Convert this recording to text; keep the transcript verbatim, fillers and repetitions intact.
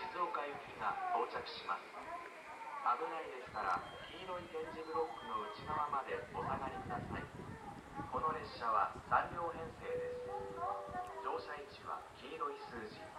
静岡行きが到着します。危ないですから黄色い点字ブロックの内側までお下がりください。この列車はさん両編成です。乗車位置は黄色い数字